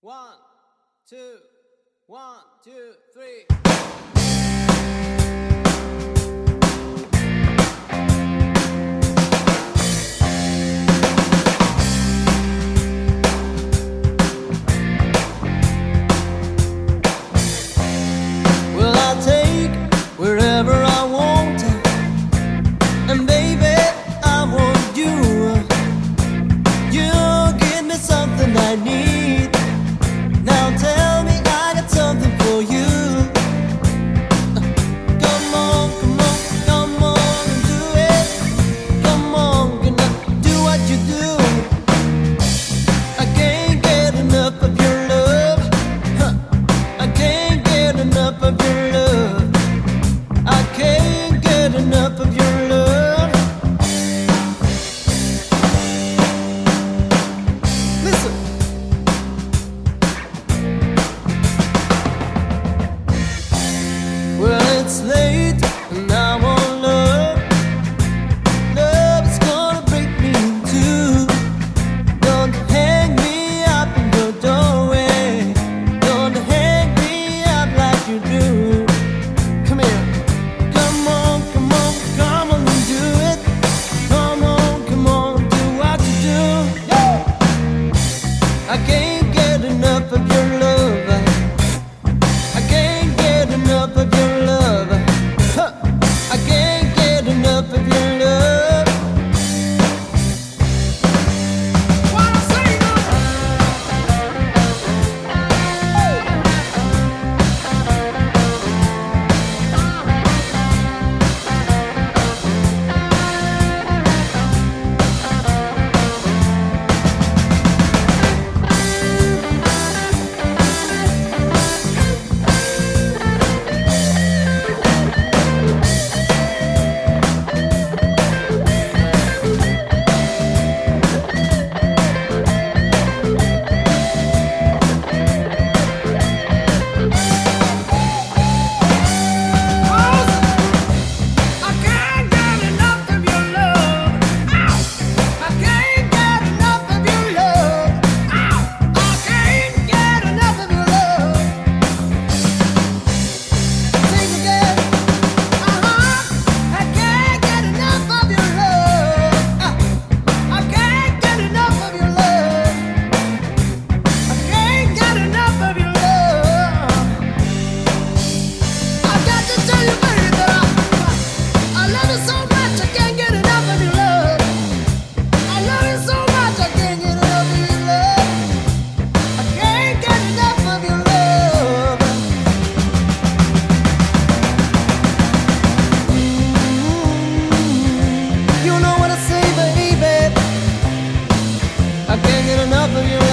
One, two, 1, 2, 3. Well, I'll take wherever I want, and baby, I want you. You give me something I need. Now tell me I got something for you. Come on, come on, come on and do it. Come on, can I do what you do? I can't get enough of your love. I can't get enough of your love. I can't get enough of your love. Listen. Well, it's late and I want love. Love is gonna break me in two. Don't hang me up in your doorway. Don't hang me up like you do. Come here. Come on, come on, come on and do it. Come on, do what you do. I can't get enough of your love. I can't get enough of your love. I can't get enough of your love. What I say I can't get enough of your